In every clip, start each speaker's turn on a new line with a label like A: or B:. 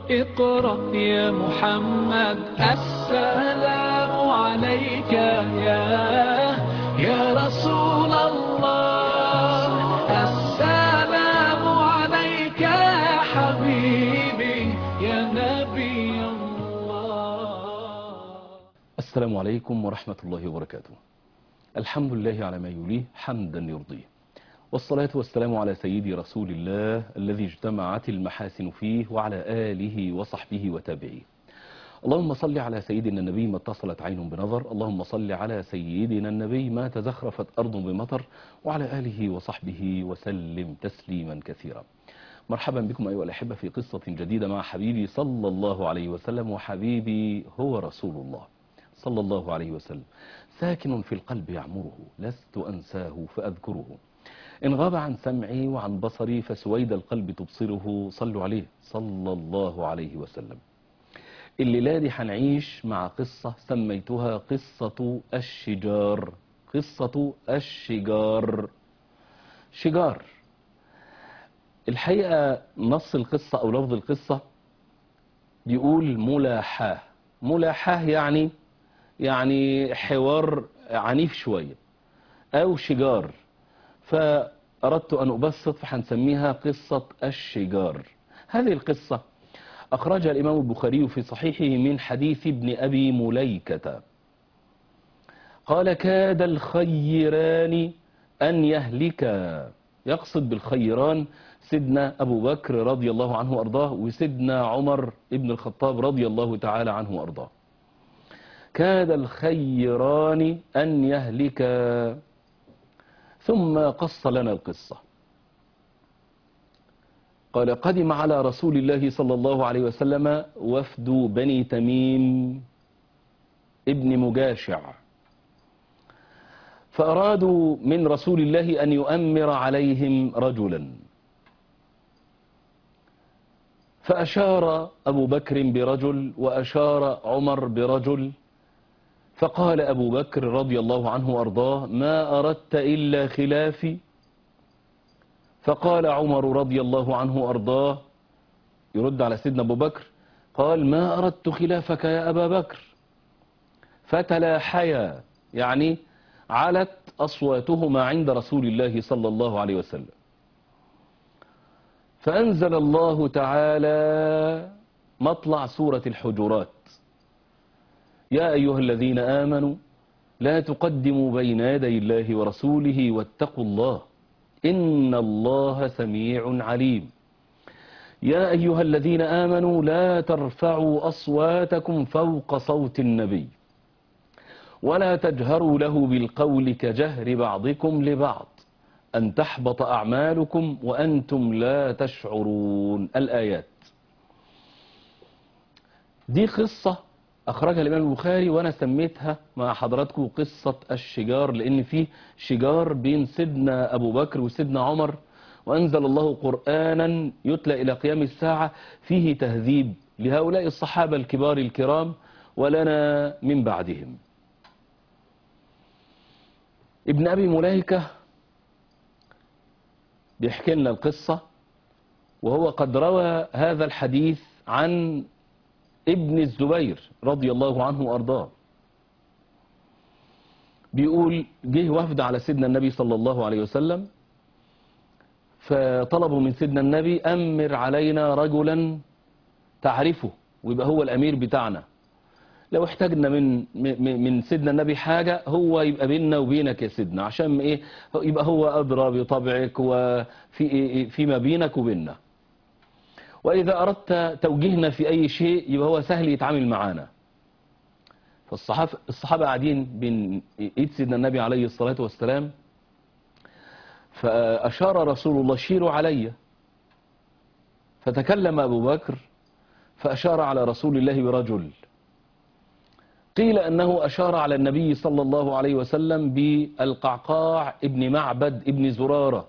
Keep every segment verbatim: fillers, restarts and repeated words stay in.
A: اقرأ يا محمد. السلام عليك يا يا رسول الله. السلام عليك يا حبيبي يا نبي الله.
B: السلام عليكم ورحمة الله وبركاته. الحمد لله على ما يليه حمدا يرضيه، والصلاة والسلام على سيدي رسول الله الذي اجتمعت المحاسن فيه وعلى آله وصحبه وتابعيه. اللهم صل على سيدنا النبي ما اتصلت عين بنظر، اللهم صل على سيدنا النبي ما تزخرفت أرض بمطر، وعلى آله وصحبه وسلم تسليما كثيرا. مرحبا بكم أيها الأحبة في قصة جديدة مع حبيبي صلى الله عليه وسلم، وحبيبي هو رسول الله صلى الله عليه وسلم، ساكن في القلب يعمره، لست أنساه فأذكره. إن غاب عن سمعي وعن بصري فسويد القلب تبصره. صلوا عليه صلى الله عليه وسلم. الليلة دي هنعيش مع قصة سميتها قصة الشجار. قصة الشجار. شجار، الحقيقة نص القصة أو لفظ القصة بيقول ملاحاه. ملاحاه يعني يعني حوار عنيف شوية، أو شجار، فأردت أن أبسط فهنسميها قصة الشجار. هذه القصة أخرجها الإمام البخاري في صحيحه من حديث ابن أبي مليكة قال: كاد الخيران أن يهلكا. يقصد بالخيران سيدنا أبو بكر رضي الله عنه وأرضاه، وسيدنا عمر ابن الخطاب رضي الله تعالى عنه وأرضاه. كاد الخيران أن يهلكا. ثم قص لنا القصة. قال: قدم على رسول الله صلى الله عليه وسلم وفد بني تميم ابن مجاشع، فأرادوا من رسول الله أن يؤمر عليهم رجلا، فأشار أبو بكر برجل وأشار عمر برجل، فقال أبو بكر رضي الله عنه وأرضاه: ما أردت إلا خلافي؟ فقال عمر رضي الله عنه وأرضاه يرد على سيدنا أبو بكر، قال: ما أردت خلافك يا أبا بكر. فتلاحيا، يعني علت أصواتهما عند رسول الله صلى الله عليه وسلم. فأنزل الله تعالى مطلع سورة الحجرات: يا أيها الذين آمنوا لا تقدموا بين يدي الله ورسوله واتقوا الله إن الله سميع عليم. يا أيها الذين آمنوا لا ترفعوا أصواتكم فوق صوت النبي ولا تجهروا له بالقول كجهر بعضكم لبعض أن تحبط أعمالكم وأنتم لا تشعرون. الآيات دي قصة أخرجها الإمام البخاري، وأنا سميتها مع حضراتكم قصة الشجار، لأن فيه شجار بين سيدنا أبو بكر وسيدنا عمر، وأنزل الله قرآنا يتلى إلى قيام الساعة فيه تهذيب لهؤلاء الصحابة الكبار الكرام ولنا من بعدهم. ابن أبي مليكة بيحكي لنا القصة، وهو قد روى هذا الحديث عن ابن الزبير رضي الله عنه وأرضاه. بيقول: جه وفد على سيدنا النبي صلى الله عليه وسلم، فطلبوا من سيدنا النبي: أمر علينا رجلا تعرفه ويبقى هو الأمير بتاعنا، لو احتاجنا من من سيدنا النبي حاجة هو يبقى بيننا وبينك يا سيدنا، عشان ايه؟ يبقى هو أدرى بطبعك وفي فيما بينك وبيننا، وإذا أردت توجيهنا في أي شيء يبقى هو سهل يتعامل معانا. فالصحابة الصحابة قاعدين بين إيد سيدنا النبي عليه الصلاة والسلام، فأشار رسول الله: شيروا علي. فتكلم أبو بكر فأشار على رسول الله برجل. قيل أنه أشار على النبي صلى الله عليه وسلم بالقعقاع ابن معبد ابن زرارة.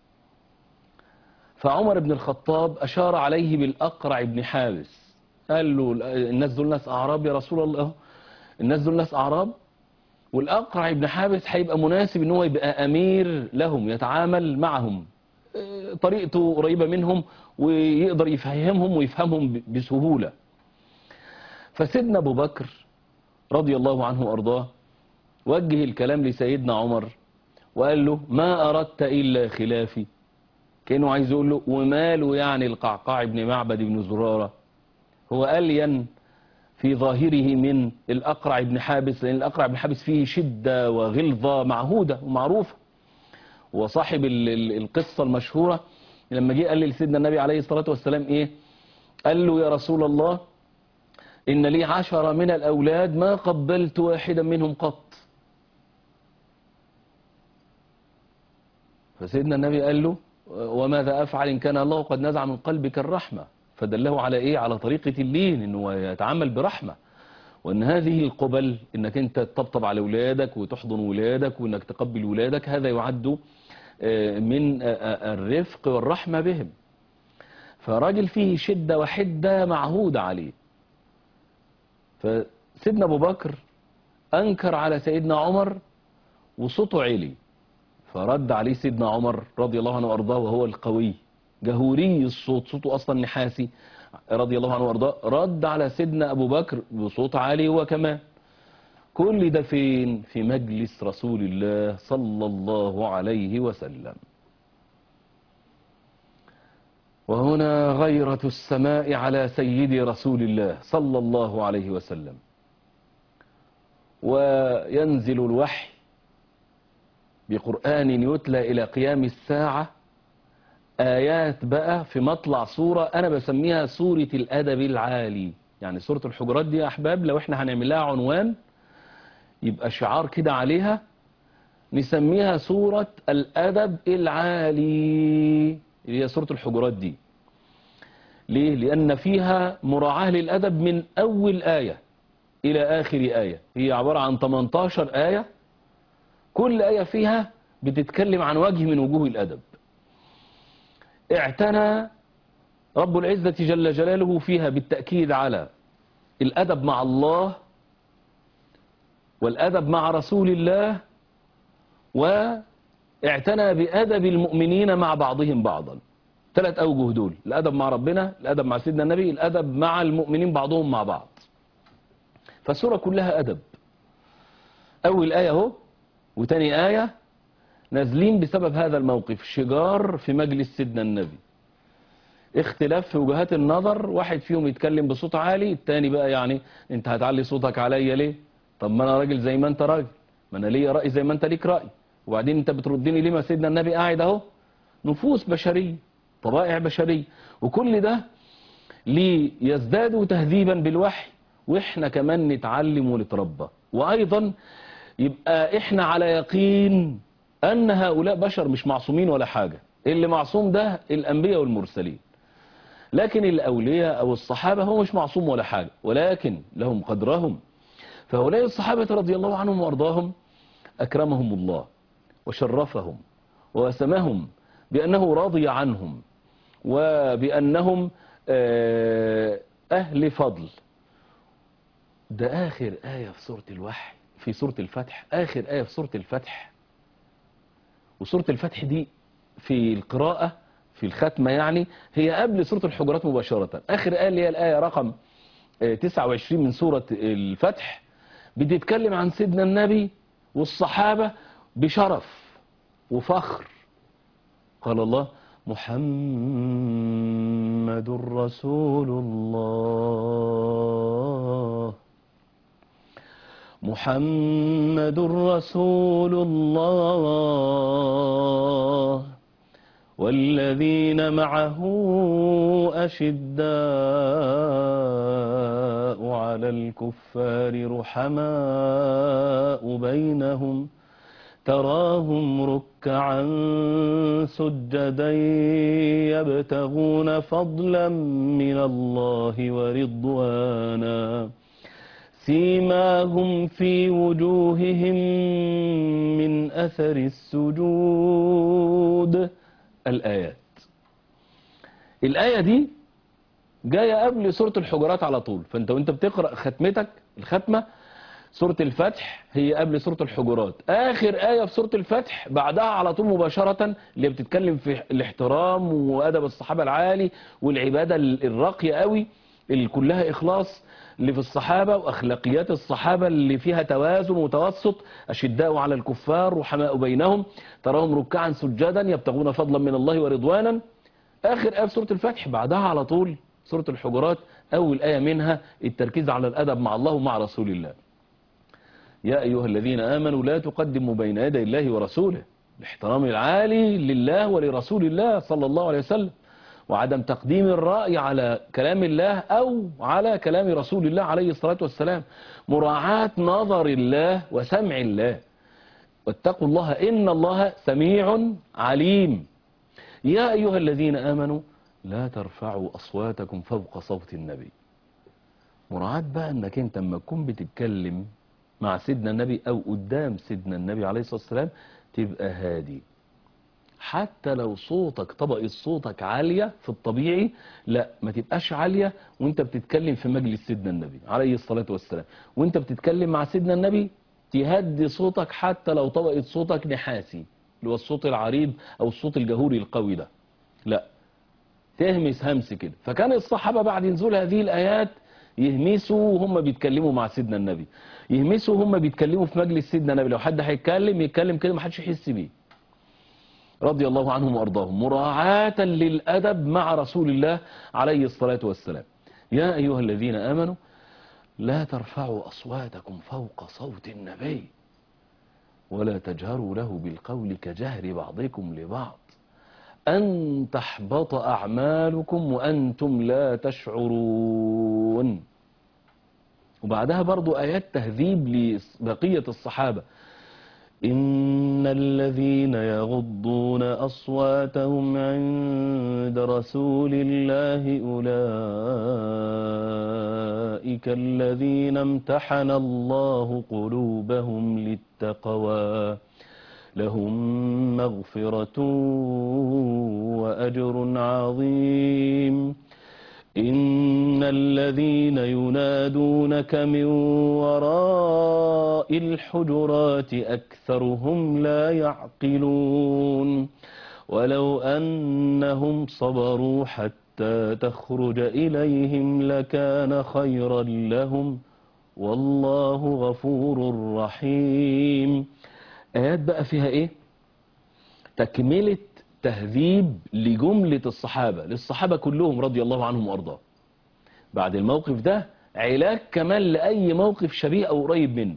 B: فعمر بن الخطاب أشار عليه بالأقرع ابن حابس، قال له: الناس دول ناس أعراب يا رسول الله، الناس دول ناس أعراب، والأقرع ابن حابس هيبقى مناسب ان هو يبقى أمير لهم يتعامل معهم طريقته قريبة منهم ويقدر يفهمهم ويفهمهم بسهولة. فسيدنا أبو بكر رضي الله عنه وأرضاه وجه الكلام لسيدنا عمر وقال له ما أردت إلا خلافي، كأنه عايز يقول له وماله يعني القعقاع بن معبد بن زرارة، هو ألين في ظاهره من الأقرع بن حابس، لأن الأقرع بن حابس فيه شدة وغلظة معهودة ومعروفة. وصاحب القصة المشهورة لما جه قال لسيدنا النبي عليه الصلاة والسلام إيه؟ قال له يا رسول الله إن لي عشرة من الأولاد ما قبلت واحدا منهم قط. فسيدنا النبي قال له وماذا أفعل إن كان الله قد نزع من قلبك الرحمة؟ فدله على إيه؟ على طريقة اللين، إنه يتعامل برحمة، وإن هذه القبل إنك أنت تطبطب على أولادك وتحضن أولادك وإنك تقبل أولادك، هذا يعد من الرفق والرحمة بهم. فراجل فيه شدة وحدة معهودة عليه. فسيدنا أبو بكر أنكر على سيدنا عمر وصوته عالي، فرد عليه سيدنا عمر رضي الله عنه وأرضاه وهو القوي جهوري الصوت، صوته أصلا نحاسي رضي الله عنه وأرضاه، رد على سيدنا أبو بكر بصوت عالي هو كمان. كل ده فين؟ في مجلس رسول الله صلى الله عليه وسلم. وهنا غيرة السماء على سيد رسول الله صلى الله عليه وسلم، وينزل الوحي بقرآن يتلى إلى قيام الساعة، آيات بقى في مطلع سورة أنا بسميها سورة الأدب العالي. يعني سورة الحجرات دي يا أحباب لو إحنا هنعمل لها عنوان يبقى شعار كده عليها، نسميها سورة الأدب العالي، اللي هي سورة الحجرات دي. ليه؟ لأن فيها مراعاة للأدب من أول آية إلى آخر آية. هي عبارة عن ثمانية عشر آية، كل آية فيها بتتكلم عن وجه من وجوه الأدب. اعتنى رب العزة جل جلاله فيها بالتأكيد على الأدب مع الله والأدب مع رسول الله، واعتنى بأدب المؤمنين مع بعضهم بعضا. ثلاث أوجه دول: الأدب مع ربنا، الأدب مع سيدنا النبي، الأدب مع المؤمنين بعضهم مع بعض. فالسورة كلها أدب. أول آية اهو وتاني آية نازلين بسبب هذا الموقف، شجار في مجلس سيدنا النبي، اختلاف في وجهات النظر، واحد فيهم يتكلم بصوت عالي، التاني بقى يعني انت هتعلي صوتك عليا ليه؟ طب ما انا راجل زي ما انت راجل، ما انا ليا رأي زي ما انت ليك رأي، وبعدين انت بتردني ليه؟ ما سيدنا النبي قاعد اهو. نفوس بشرية، طبائع بشرية، وكل ده ليزدادوا تهذيبا بالوحي، واحنا كمان نتعلم ونتربى. وايضا يبقى احنا على يقين ان هؤلاء بشر مش معصومين ولا حاجة، اللي معصوم ده الانبياء والمرسلين، لكن الاولياء او الصحابة هو مش معصوم ولا حاجة، ولكن لهم قدرهم. فهؤلاء الصحابة رضي الله عنهم وارضاهم اكرمهم الله وشرفهم وسماهم بانه راضي عنهم وبانهم اهل فضل. ده آخر آية في سورة الوحي، في سورة الفتح، آخر آية في سورة الفتح. وسورة الفتح دي في القراءة في الختمة يعني هي قبل سورة الحجرات مباشرة. آخر آية اللي هي الآية رقم تسعة وعشرين من سورة الفتح بتتكلم عن سيدنا النبي والصحابة بشرف وفخر. قال الله محمد رسول الله، محمد رسول الله والذين معه أشداء على الكفار رحماء بينهم تراهم ركعا سجدا يبتغون فضلا من الله ورضوانا سيماهم في وجوههم من أثر السجود. الآيات. الآية دي جاية قبل سورة الحجرات على طول، فأنت وأنت بتقرأ ختمتك الختمة سورة الفتح هي قبل سورة الحجرات. آخر آية في سورة الفتح بعدها على طول مباشرة اللي بتتكلم في الاحترام وأدب الصحابة العالي والعبادة الراقية قوي اللي كلها إخلاص اللي في الصحابة وأخلاقيات الصحابة اللي فيها توازن وتوسط، أشداء على الكفار رحماء بينهم تراهم ركعا سجدا يبتغون فضلا من الله ورضوانا. آخر آية في سورة الفتح بعدها على طول سورة الحجرات، أول آية منها التركيز على الأدب مع الله ومع رسول الله. يا أيها الذين آمنوا لا تقدموا بين يدي الله ورسوله، الاحترام العالي لله ولرسول الله صلى الله عليه وسلم، وعدم تقديم الرأي على كلام الله أو على كلام رسول الله عليه الصلاة والسلام، مراعاة نظر الله وسمع الله، واتقوا الله إن الله سميع عليم. يا أيها الذين آمنوا لا ترفعوا أصواتكم فوق صوت النبي. مراعاة بقى أنك أنت لما تكون بتتكلم مع سيدنا النبي أو قدام سيدنا النبي عليه الصلاة والسلام تبقى هادي، حتى لو صوتك طبقة صوتك عالية في الطبيعي لا ما تبقاش عالية وانت بتتكلم في مجلس سيدنا النبي عليه الصلاة والسلام. وانت بتتكلم مع سيدنا النبي تهدي صوتك حتى لو طبقة صوتك نحاسي اللي هو الصوت العريض او الصوت الجهوري القوي ده، لا تهمس همس كده. فكان الصحابة بعد نزول هذه الآيات يهمسوا وهم بيتكلموا مع سيدنا النبي، يهمسوا وهم بيتكلموا في مجلس سيدنا النبي، لو حد هيتكلم يتكلم كده ما حدش يحس بيه رضي الله عنهم وارضاهم، مراعاة للأدب مع رسول الله عليه الصلاة والسلام. يا أيها الذين آمنوا لا ترفعوا أصواتكم فوق صوت النبي ولا تجهروا له بالقول كجهر بعضكم لبعض أن تحبط أعمالكم وأنتم لا تشعرون. وبعدها برضو آيات تهذيب لبقية الصحابة. إن الذين يغضون أصواتهم عند رسول الله أولئك الذين امتحن الله قلوبهم للتقوى لهم مغفرة وأجر عظيم. إن الذين ينادونك من وراء الحجرات أكثرهم لا يعقلون ولو أنهم صبروا حتى تخرج إليهم لكان خيرا لهم والله غفور رحيم. آيات بقى فيها إيه؟ تكملة تهذيب لجملة الصحابة للصحابة كلهم رضي الله عنهم وأرضاه. بعد الموقف ده علاج كمان لأي موقف شبيه أو قريب منه.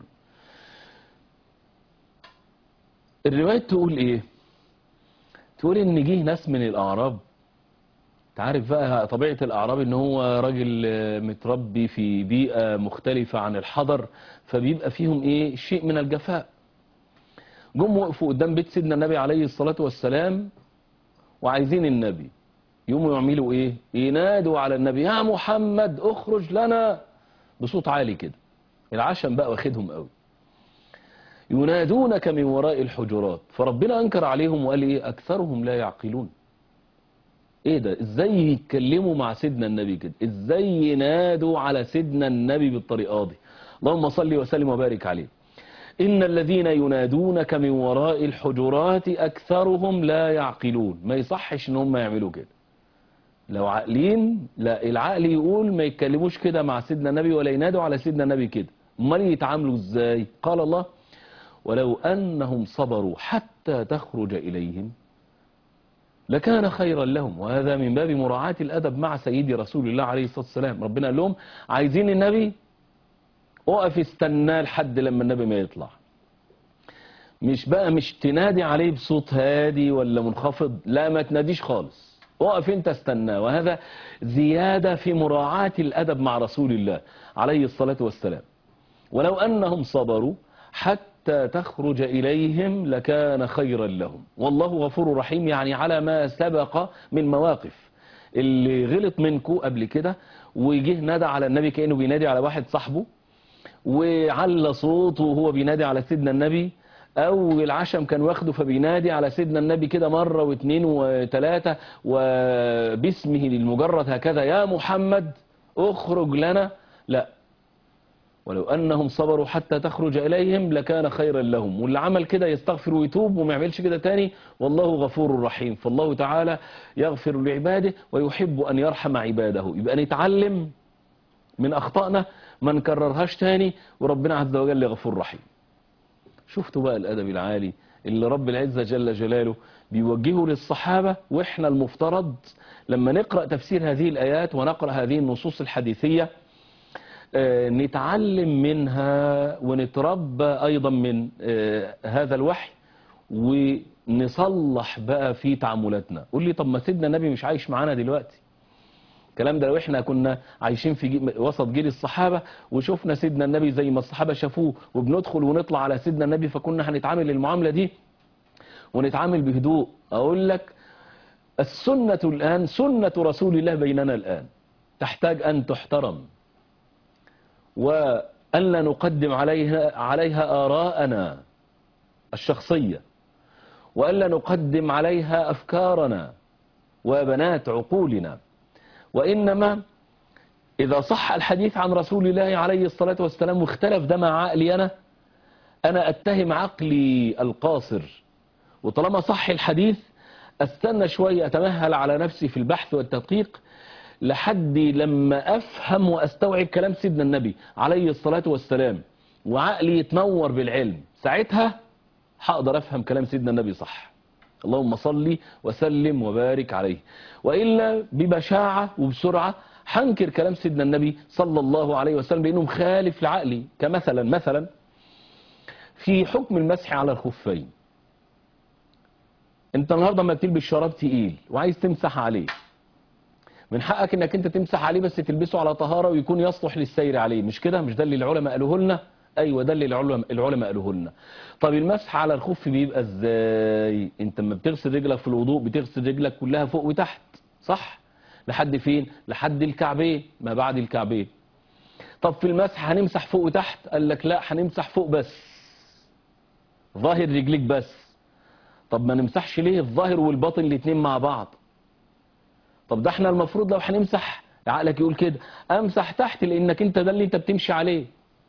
B: الرواية تقول إيه؟ تقول إن جه ناس من الأعراب، تعرف بقى طبيعة الأعراب إن هو راجل متربي في بيئة مختلفة عن الحضر، فبيبقى فيهم إيه؟ شيء من الجفاء. جم وقفوا قدام بيت سيدنا النبي عليه الصلاة والسلام وعايزين النبي، يقوموا يعملوا ايه؟ ينادوا على النبي يا محمد اخرج لنا بصوت عالي كده، العشم بقى واخدهم قوي. ينادونك من وراء الحجرات، فربنا انكر عليهم وقال ايه؟ اكثرهم لا يعقلون. ايه ده؟ ازاي يتكلموا مع سيدنا النبي كده؟ ازاي ينادوا على سيدنا النبي بالطريقه دي؟ اللهم صل وسلم وبارك عليه. إن الذين ينادونك من وراء الحجرات أكثرهم لا يعقلون. ما يصحش إن هم يعملوا كده. لو عاقلين لا، العقل يقول ما يتكلموش كده مع سيدنا النبي ولا ينادوا على سيدنا النبي كده. امال يتعاملوا ازاي؟ قال الله ولو أنهم صبروا حتى تخرج إليهم لكان خيرا لهم. وهذا من باب مراعاة الأدب مع سيدي رسول الله عليه الصلاة والسلام. ربنا قال لهم عايزين النبي اقف استناه لحد لما النبي ما يطلع، مش بقى مش تنادي عليه بصوت هادي ولا منخفض، لا ما تناديش خالص، اقف انت استناه. وهذا زيادة في مراعاة الأدب مع رسول الله عليه الصلاة والسلام. ولو أنهم صبروا حتى تخرج إليهم لكان خيرا لهم والله غفور رحيم. يعني على ما سبق من مواقف اللي غلط منكم قبل كده ويجيه نادى على النبي كأنه بينادي على واحد صاحبه وعلى صوته وهو بينادي على سيدنا النبي، او العشم كان واخده فبينادي على سيدنا النبي كده مرة واثنين وثلاثة وباسمه للمجرد هكذا يا محمد اخرج لنا، لا ولو أنهم صبروا حتى تخرج إليهم لكان خيرا لهم. واللي عمل كده يستغفر ويتوب وما يعملش كده تاني، والله غفور رحيم. فالله تعالى يغفر لعباده ويحب أن يرحم عباده. يبقى نتعلم من أخطائنا ما نكررهاش تاني، وربنا عز وجل غفور رحيم. شفتوا بقى الأدب العالي اللي رب العزة جل جلاله بيوجهه للصحابة، وإحنا المفترض لما نقرأ تفسير هذه الآيات ونقرأ هذه النصوص الحديثية نتعلم منها ونتربى أيضا من هذا الوحي، ونصلح بقى في تعاملاتنا. قول لي طب ما سيدنا النبي مش عايش معانا دلوقتي. الكلام ده لو احنا كنا عايشين في جي... وسط جيل الصحابة وشوفنا سيدنا النبي زي ما الصحابة شافوه، وبندخل ونطلع على سيدنا النبي، فكنا هنتعامل المعاملة دي ونتعامل بهدوء. أقول لك السنة الآن سنة رسول الله بيننا الآن تحتاج أن تحترم، وألا نقدم عليها عليها آراءنا الشخصية، وألا نقدم عليها أفكارنا وبنات عقولنا، وإنما إذا صح الحديث عن رسول الله عليه الصلاة والسلام واختلف ده مع عقلي أنا أنا أتهم عقلي القاصر. وطالما صح الحديث أستنى شوية، أتمهل على نفسي في البحث والتدقيق لحد لما أفهم وأستوعب كلام سيدنا النبي عليه الصلاة والسلام، وعقلي يتنور بالعلم. ساعتها هقدر أفهم كلام سيدنا النبي صح. اللهم صل وسلم وبارك عليه. وإلا ببشاعة وبسرعة هنكر كلام سيدنا النبي صلى الله عليه وسلم بأنه مخالف لعقلي. كمثلا مثلا في حكم المسح على الخفين. انت النهارده لما بتلبس شراب تقيل وعايز تمسح عليه، من حقك انك انت تمسح عليه، بس تلبسه على طهارة ويكون يصلح للسير عليه. مش كده؟ مش ده اللي العلماء قالوه لنا؟ ايوه ده اللي العلماء قالوه لنا. طب المسح على الخف بيبقى ازاي؟ انت لما بتغسل رجلك في الوضوء بتغسل رجلك كلها فوق وتحت، صح؟ لحد فين؟ لحد الكعبين، ما بعد الكعبين. طب في المسح هنمسح فوق وتحت؟ قال لك لا، هنمسح فوق بس، ظاهر رجليك بس. طب ما نمسحش ليه الظاهر والباطن الاثنين مع بعض؟ طب ده احنا المفروض لو هنمسح، عقلك يقول كده امسح تحت لانك انت ده اللي انت بتمشي عليه.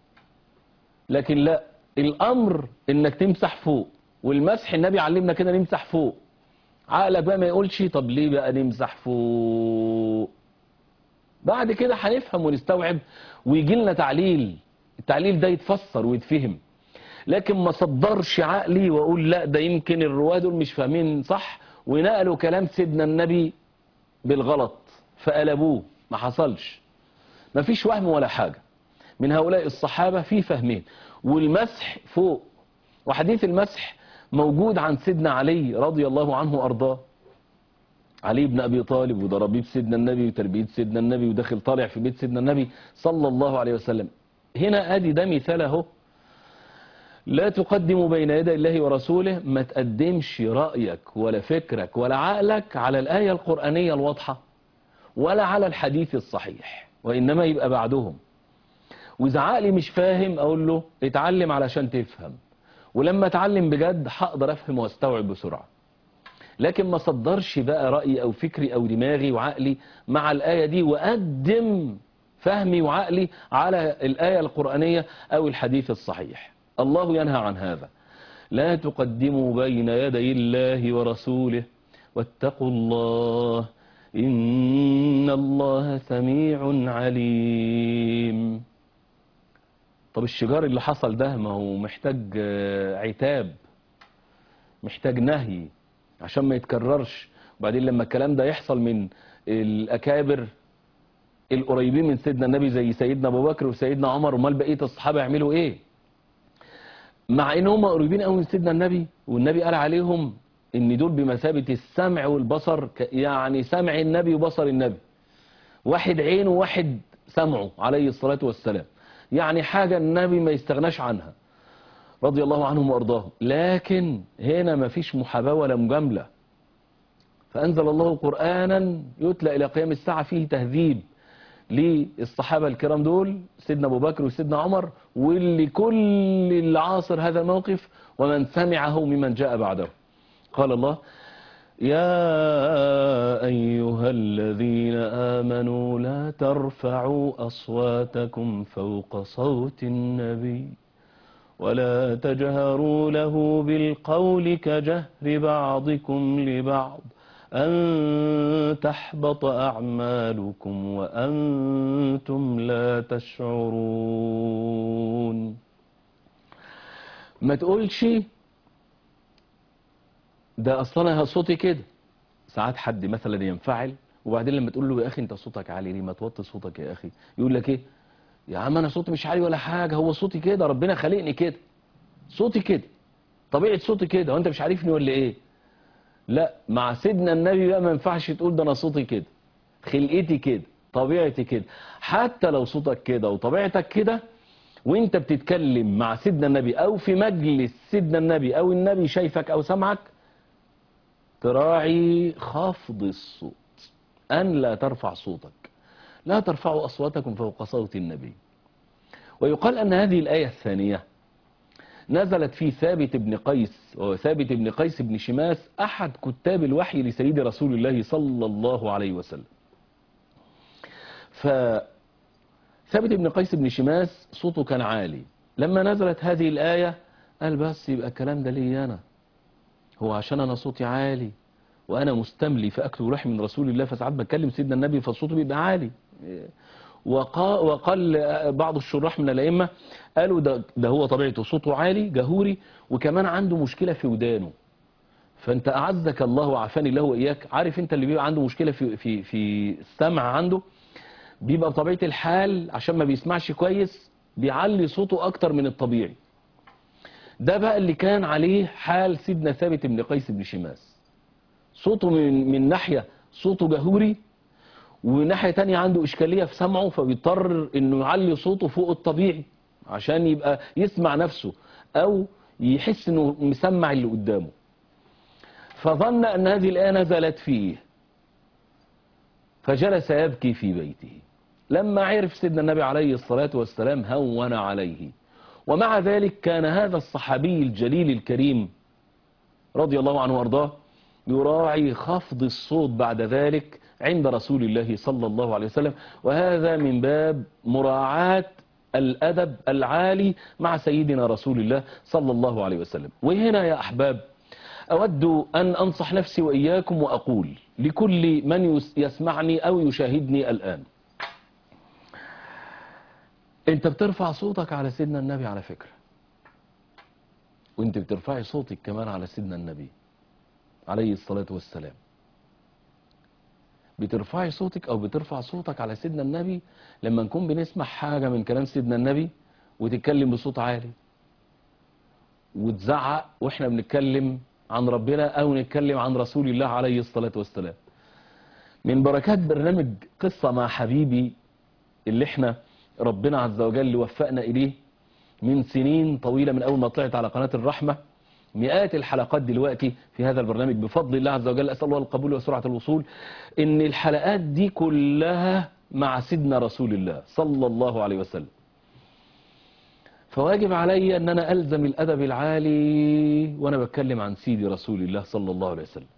B: لكن لا، الامر انك تمسح فوق، والمسح النبي علمنا كده نمسح فوق. عقلك بقى ما يقولش طب ليه بقى نمسح فوق؟ بعد كده هنفهم ونستوعب ويجي لنا تعليل، التعليل ده يتفسر ويتفهم. لكن ما صدرش عقلي واقول لا ده يمكن الرواه دول مش فاهمين صح ونقلوا كلام سيدنا النبي بالغلط فقلبوه. ما حصلش، ما فيش وهم ولا حاجة من هؤلاء الصحابة في فهمين. والمسح فوق، وحديث المسح موجود عن سيدنا علي رضي الله عنه وأرضاه. علي بن أبي طالب، وده ربيب سيدنا النبي وتربية سيدنا النبي وداخل طالع في بيت سيدنا النبي صلى الله عليه وسلم. هنا أدي ده مثاله، لا تقدموا بين يدي الله ورسوله. ما تقدمش رأيك ولا فكرك ولا عقلك على الآية القرآنية الواضحة ولا على الحديث الصحيح، وإنما يبقى بعدهم. وإذا عقلي مش فاهم أقول له اتعلم علشان تفهم، ولما اتعلم بجد هقدر أفهم واستوعب بسرعة. لكن ما صدرش بقى رأيي أو فكري أو دماغي وعقلي مع الآية دي وأقدم فهمي وعقلي على الآية القرآنية أو الحديث الصحيح. الله ينهى عن هذا. لا تقدموا بين يدي الله ورسوله واتقوا الله إن الله سميع عليم. طب الشجار اللي حصل ده ما هو محتاج عتاب، محتاج نهي عشان ما يتكررش. وبعدين لما الكلام ده يحصل من الأكابر القريبين من سيدنا النبي زي سيدنا أبو بكر وسيدنا عمر، ومال بقية الصحابة يعملوا إيه؟ مع ان هم قريبين قوي من سيدنا النبي، والنبي قال عليهم ان دول بمثابة السمع والبصر، يعني سمع النبي وبصر النبي، واحد عينه وواحد سمعه عليه الصلاة والسلام، يعني حاجة النبي ما يستغناش عنها رضي الله عنهم وارضاهم. لكن هنا ما فيش محاباة ولا مجاملة. فأنزل الله قرآنا يتلى إلى قيام الساعة فيه تهذيب للصحابة الكرام دول، سيدنا أبو بكر وسيدنا عمر، واللي كل اللي عاصر هذا الموقف ومن سمعه ممن جاء بعده. قال الله يا أيها الذين آمنوا لا ترفعوا أصواتكم فوق صوت النبي ولا تجهروا له بالقول كجهر بعضكم لبعض أن تحبط أعمالكم وأنتم لا تشعرون. ما تقولش ده أصلا صوتي كده. ساعات حد مثلا ينفعل وبعدين لما تقول له يا أخي أنت صوتك عالي ليه؟ ما توطي صوتك يا أخي. يقول لك إيه؟ يا عم أنا صوتي مش عالي ولا حاجة، هو صوتي كده، ربنا خلقني كده، صوتي كده، طبيعة صوتي كده، وأنت مش عارفني ولا إيه؟ لا، مع سيدنا النبي بقى ما ينفعش تقول ده أنا صوتي كده، خلقتي كده، طبيعتي كده. حتى لو صوتك كده وطبيعتك كده وانت بتتكلم مع سيدنا النبي او في مجلس سيدنا النبي او النبي شايفك او سمعك، تراعي خفض الصوت، ان لا ترفع صوتك. لا ترفعوا اصواتكم فوق صوت النبي. ويقال ان هذه الايه الثانيه نزلت في ثابت بن قيس، وثابت بن قيس بن شماس احد كتاب الوحي لسيد رسول الله صلى الله عليه وسلم. فثابت بن قيس بن شماس صوته كان عالي، لما نزلت هذه الآية قال بس يبقى الكلام ده لي أنا، هو عشان أنا صوتي عالي وأنا مستملي فأكل لحم من رسول الله فساعات بتكلم سيدنا النبي فصوته بيبقى عالي. وقال, وقال بعض الشراح من الأئمة قالوا ده, ده هو طبيعته صوته عالي جهوري، وكمان عنده مشكلة في ودانه. فأنت أعزك الله وعافاني الله وإياك، عارف أنت اللي بيبقى عنده مشكلة في, في, في السمع عنده، بيبقى بطبيعة الحال عشان ما بيسمعش كويس بيعلي صوته أكتر من الطبيعي. ده بقى اللي كان عليه حال سيدنا ثابت بن قيس بن شماس، صوته من, من ناحية صوته جهوري، وناحية تانية عنده إشكالية في سمعه، فبيضطر إنه يعلي صوته فوق الطبيعي عشان يبقى يسمع نفسه أو يحس إنه مسمع اللي قدامه. فظن أن هذه الآية نزلت فيه فجلس يبكي في بيته. لما عرف سيدنا النبي عليه الصلاة والسلام هون عليه. ومع ذلك كان هذا الصحابي الجليل الكريم رضي الله عنه وارضاه يراعي خفض الصوت بعد ذلك عند رسول الله صلى الله عليه وسلم، وهذا من باب مراعاة الأدب العالي مع سيدنا رسول الله صلى الله عليه وسلم. وهنا يا أحباب أود أن أنصح نفسي وإياكم وأقول لكل من يسمعني أو يشاهدني الآن، أنت بترفع صوتك على سيدنا النبي على فكرة، وأنت بترفعي صوتك كمان على سيدنا النبي عليه الصلاة والسلام. بترفعي صوتك أو بترفع صوتك على سيدنا النبي لما نكون بنسمع حاجة من كلام سيدنا النبي وتتكلم بصوت عالي وتزعق وإحنا بنتكلم عن ربنا أو نتكلم عن رسول الله عليه الصلاة والسلام. من بركات برنامج قصة مع حبيبي اللي احنا ربنا عز وجل وفقنا إليه من سنين طويلة، من أول ما طلعت على قناة الرحمة، مئات الحلقات دلوقتي في هذا البرنامج بفضل الله عز وجل، أسأل الله القبول وسرعة الوصول. إن الحلقات دي كلها مع سيدنا رسول الله صلى الله عليه وسلم، فواجب علي أن أنا ألزم الأدب العالي وأنا بتكلم عن سيدي رسول الله صلى الله عليه وسلم.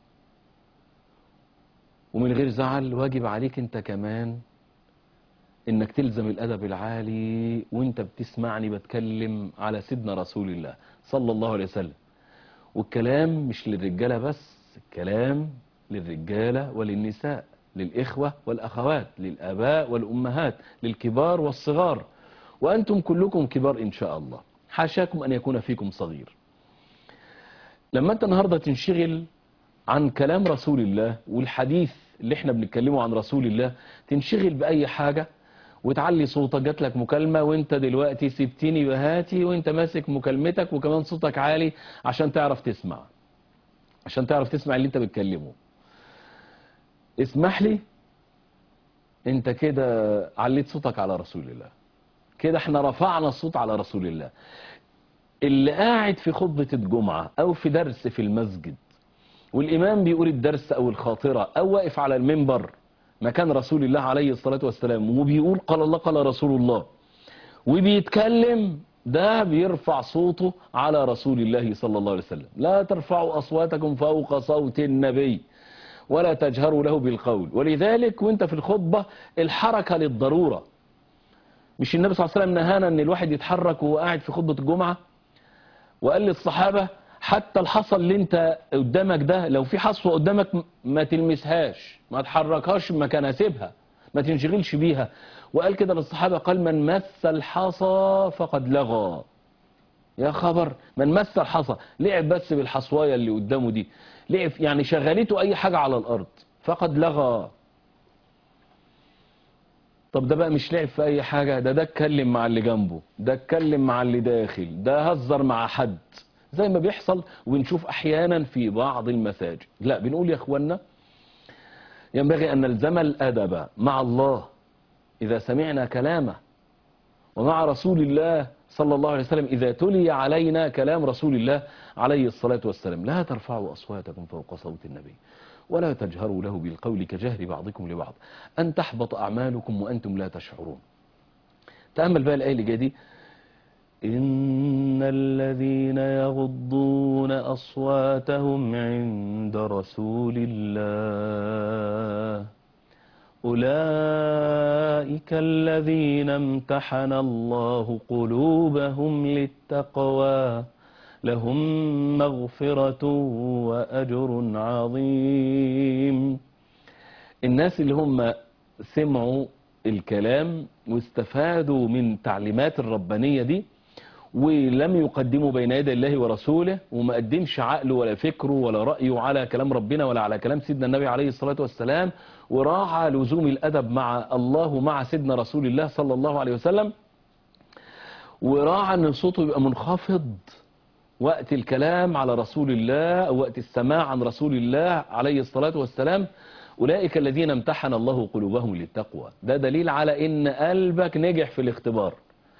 B: ومن غير زعل واجب عليك أنت كمان إنك تلزم الأدب العالي وأنت بتسمعني بتكلم على سيدنا رسول الله صلى الله عليه وسلم. والكلام مش للرجالة بس، الكلام للرجالة وللنساء، للإخوة والأخوات، للآباء والأمهات، للكبار والصغار، وأنتم كلكم كبار إن شاء الله، حاشاكم أن يكون فيكم صغير. لما أنت النهاردة تنشغل عن كلام رسول الله والحديث اللي احنا بنتكلمه عن رسول الله، تنشغل بأي حاجة وتعلي صوتك، جات لك مكالمة وانت دلوقتي سبتيني بهاتي وانت ماسك مكالمتك وكمان صوتك عالي عشان تعرف تسمع، عشان تعرف تسمع اللي انت بتكلمه. اسمح لي، انت كده عليت صوتك على رسول الله، كده احنا رفعنا الصوت على رسول الله. اللي قاعد في خطبة الجمعة او في درس في المسجد والامام بيقول الدرس او الخاطرة او واقف على المنبر مكان رسول الله عليه الصلاة والسلام وبيقول قال الله قال رسول الله وبيتكلم، ده بيرفع صوته على رسول الله صلى الله عليه وسلم. لا ترفعوا أصواتكم فوق صوت النبي ولا تجهروا له بالقول. ولذلك وانت في الخطبة الحركة للضرورة. مش النبي صلى الله عليه وسلم نهانا ان الواحد يتحرك وهو قاعد في خطبة الجمعة، وقال للصحابة حتى الحصى اللي انت قدامك ده لو في حصوة قدامك ما تلمسهاش، ما تحركهاش مكانها، سيبها ما تنشغلش بيها. وقال كده للصحابة، قال من مس الحصى فقد لغى. يا خبر، من مس الحصى، لعب بس بالحصواية اللي قدامه دي، لعب يعني شغلته اي حاجة على الارض، فقد لغى. طب ده بقى مش لعب في اي حاجة، ده ده اتكلم مع اللي جنبه، ده اتكلم مع اللي داخل، ده هزر مع حد، زي ما بيحصل ونشوف احيانا في بعض المساجد. لا، بنقول يا اخوانا ينبغي ان نلزم الادب مع الله اذا سمعنا كلامه، ومع رسول الله صلى الله عليه وسلم إذا تلي علينا كلام رسول الله عليه الصلاة والسلام. لا ترفعوا أصواتكم فوق صوت النبي ولا تجهروا له بالقول كجهر بعضكم لبعض أن تحبط أعمالكم وأنتم لا تشعرون. تأمل بقى الآية اللي جايه دي، إن الذين يغضون أصواتهم عند رسول الله أولئك الذين امتحن الله قلوبهم للتقوى لهم مغفرة وأجر عظيم. الناس اللي هم سمعوا الكلام واستفادوا من تعليمات الربانية دي ولم يقدموا بين يدي الله ورسوله، وما قدمش عقله ولا فكره ولا رأيه على كلام ربنا ولا على كلام سيدنا النبي عليه الصلاة والسلام، وراعى لزوم الأدب مع الله ومع سيدنا رسول الله صلى الله عليه وسلم، وراعى أن صوته يبقى منخفض وقت الكلام على رسول الله أو وقت السماع عن رسول الله عليه الصلاة والسلام. أولئك الذين امتحن الله قلوبهم للتقوى. ده دليل على أن قلبك نجح في الاختبار.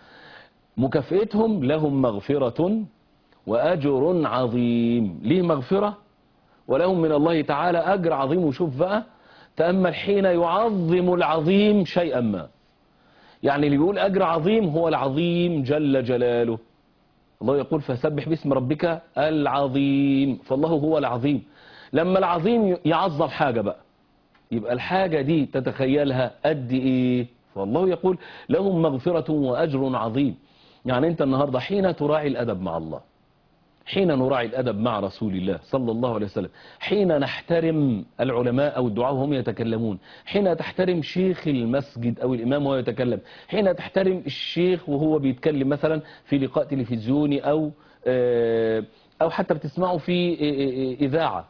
B: مكافئتهم لهم مغفرة وأجر عظيم. ليه مغفرة ولهم من الله تعالى أجر عظيم. وشوف بقى، تأمل حين يعظم العظيم شيئا ما، يعني اللي بيقول أجر عظيم هو العظيم جل جلاله. الله يقول فسبح باسم ربك العظيم، فالله هو العظيم. لما العظيم يعظم حاجة بقى يبقى الحاجة دي تتخيلها قد إيه. فالله يقول لهم مغفرة وأجر عظيم. يعني أنت النهاردة حين تراعي الأدب مع الله، حين نراعي الأدب مع رسول الله صلى الله عليه وسلم، حين نحترم العلماء أو الدعاء وهم يتكلمون، حين تحترم شيخ المسجد أو الإمام وهو يتكلم، حين تحترم الشيخ وهو بيتكلم مثلا في لقاء تلفزيوني أو أو حتى بتسمعه في إذاعة،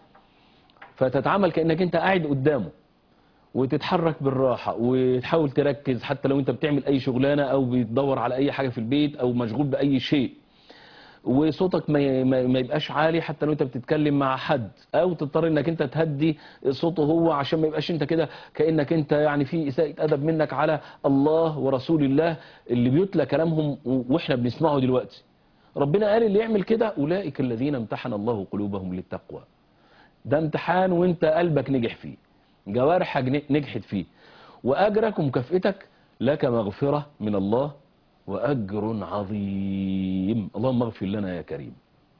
B: فتتعامل كأنك أنت قاعد قدامه وتتحرك بالراحة وتحاول تركز، حتى لو أنت بتعمل أي شغلانة أو بتدور على أي حاجة في البيت أو مشغول بأي شيء، وصوتك ما ما يبقاش عالي حتى لو انت بتتكلم مع حد، او تضطر انك انت تهدي صوته هو عشان ما يبقاش انت كده كأنك انت يعني في اساءة ادب منك على الله ورسول الله اللي بيتلى كلامهم واحنا بنسمعه دلوقتي. ربنا قال اللي يعمل كده اولئك الذين امتحن الله قلوبهم للتقوى. ده امتحان وانت قلبك نجح فيه، جوارحك نجحت فيه، واجرك ومكافئتك لك مغفرة من الله وأجر عظيم. اللهم اغفر لنا يا كريم.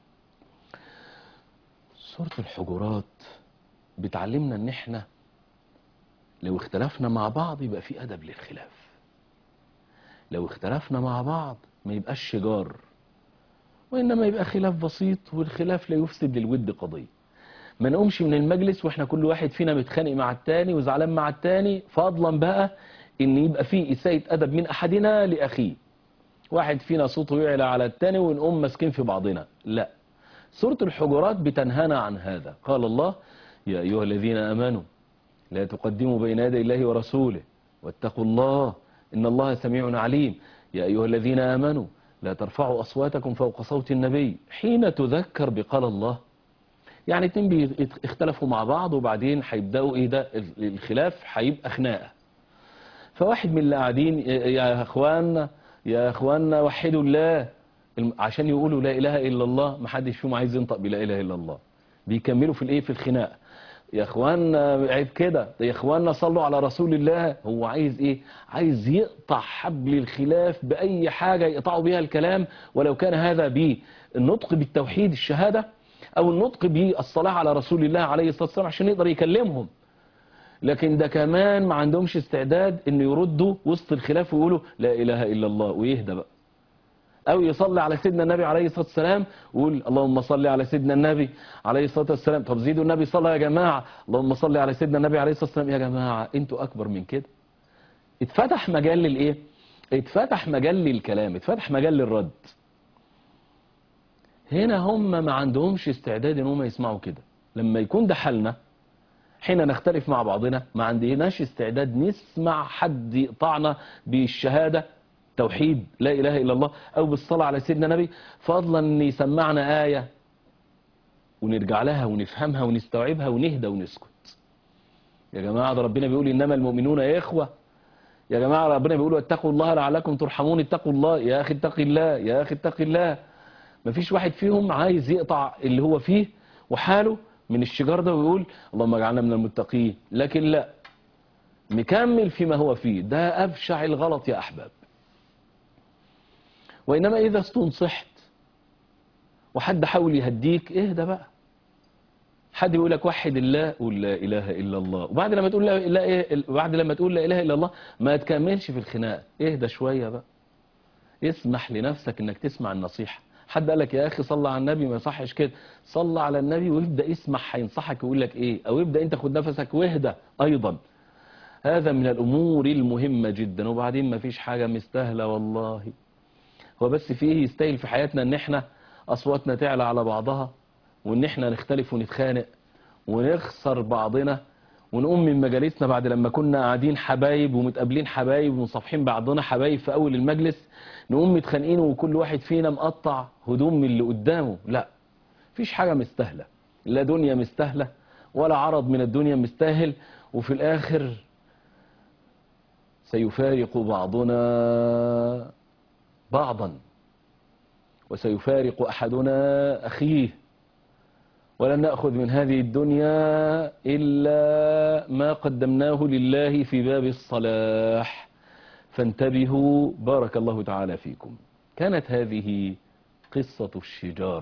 B: سورة الحجرات بتعلمنا ان احنا لو اختلفنا مع بعض يبقى في أدب للخلاف. لو اختلفنا مع بعض ما يبقاش شجار، وإنما يبقى خلاف بسيط، والخلاف لا يفسد للود قضية. ما نقومش من المجلس واحنا كل واحد فينا متخانق مع التاني وزعلان مع التاني، فضلا بقى ان يبقى في إساءة أدب من أحدنا لأخيه، واحد فينا صوته يعلى على التاني ونقوم ماسكين في بعضنا. لا، سورة الحجرات بتنهانا عن هذا. قال الله يا أيها الذين آمنوا لا تقدموا بين يدي الله ورسوله واتقوا الله إن الله سميع عليم. يا أيها الذين آمنوا لا ترفعوا أصواتكم فوق صوت النبي. حين تذكر بقال الله، يعني اتنين بيختلفوا مع بعض وبعدين هيبدأوا ايه ده الخلاف، هيبقى خناقة. فواحد من اللي قاعدين يا اخواننا يا اخواننا وحدوا الله، عشان يقولوا لا اله الا الله، ما حدش فيهم عايز ينطق بلا اله الا الله، بيكملوا في الايه في الخناقه. يا اخواننا عيب كده، يا اخواننا صلوا على رسول الله. هو عايز ايه؟ عايز يقطع حبل الخلاف باي حاجه يقطعوا بيها الكلام، ولو كان هذا بالنطق بالتوحيد الشهاده، أو النطق بالصلاة على رسول الله عليه الصلاة والسلام عشان يقدر يكلمهم. لكن ده كمان ما عندهمش استعداد إنه يردوا وسط الخلاف ويقولوا لا إله إلا الله ويهدى بقى، أو يصلي على سيدنا النبي عليه الصلاة والسلام ويقول اللهم صل على سيدنا النبي عليه الصلاة والسلام. طب زيدوا النبي صلى يا جماعة، اللهم صل على سيدنا النبي عليه الصلاة والسلام. يا جماعة انتوا أكبر من كده. اتفتح مجال للإيه؟ اتفتح مجال للكلام، اتفتح مجال للرد. هنا هم ما عندهمش استعداد ان هم يسمعوا كده. لما يكون ده حالنا حين نختلف مع بعضنا، ما عندناش استعداد نسمع حد يقطعنا بالشهادة توحيد لا إله إلا الله أو بالصلاة على سيدنا النبي، فضلا أن يسمعنا آية ونرجع لها ونفهمها ونستوعبها ونهدى ونسكت. يا جماعة ده ربنا بيقول إنما المؤمنون يا إخوة. يا جماعة ربنا بيقول اتقوا الله لعلكم ترحمون. اتقوا الله يا أخي، اتق الله يا أخي، اتق الله. مفيش واحد فيهم عايز يقطع اللي هو فيه وحاله من الشجار ده ويقول اللهم اجعلنا من المتقين، لكن لا، مكمل فيما هو فيه. ده أبشع الغلط يا أحباب. وإنما إذا استنصحت وحد حاول يهديك اهدى بقى. حد يقول لك وحد الله، قول لا إله إلا الله، وبعد لما تقول لا لا بعد لما تقول لا إله إلا الله ما تكملش في الخناقة، اهدى شوية بقى. اسمح لنفسك إنك تسمع النصيحة. حد قال لك يا أخي صلى على النبي، ما يصحش كده. صلى على النبي وابدأ اسمع هينصحك ويقول لك إيه، أو ابدأ أنت خد نفسك واهدى أيضا. هذا من الأمور المهمة جدا. وبعدين ما فيش حاجة مستاهلة والله. هو بس فيه يستاهل في حياتنا ان احنا اصواتنا تعلى على بعضها، وان احنا نختلف ونتخانق ونخسر بعضنا، ونقوم من مجالسنا بعد لما كنا قاعدين حبايب ومتقابلين حبايب ومصافحين بعضنا حبايب في اول المجلس، نقوم متخانقين وكل واحد فينا مقطع هدوم من اللي قدامه. لا، فيش حاجة مستاهلة، لا دنيا مستاهلة ولا عرض من الدنيا مستاهل. وفي الاخر سيفارق بعضنا بعضا، وسيفارق أحدنا أخيه، ولن نأخذ من هذه الدنيا إلا ما قدمناه لله في باب الصلاح. فانتبهوا بارك الله تعالى فيكم. كانت هذه قصة الشجار،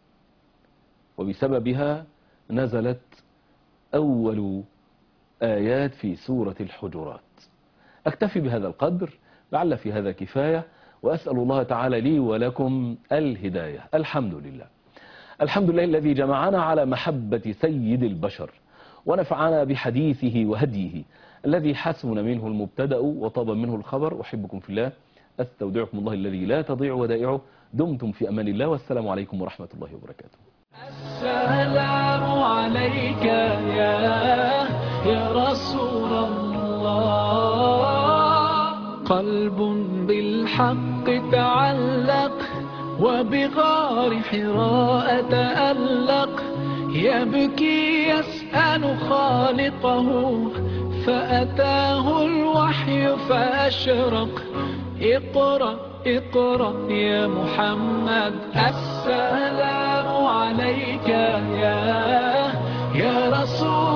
B: وبسببها نزلت أول آيات في سورة الحجرات. أكتفي بهذا القدر، لعل في هذا كفاية، وأسأل الله تعالى لي ولكم الهداية. الحمد لله، الحمد لله الذي جمعنا على محبة سيد البشر ونفعنا بحديثه وهديه، الذي حسن منه المبتدأ وطاب منه الخبر. أحبكم في الله، أستودعكم الله الذي لا تضيع ودائعه. دمتم في أمان الله، والسلام عليكم ورحمة الله وبركاته.
A: السلام عليك يا يا رسول الله. قلب بالحق تعلق وبغار حراء تألق، يبكي يسأل خالقه فأتاه الوحي فأشرق. اقرأ اقرأ يا محمد، السلام عليك يا يا رسول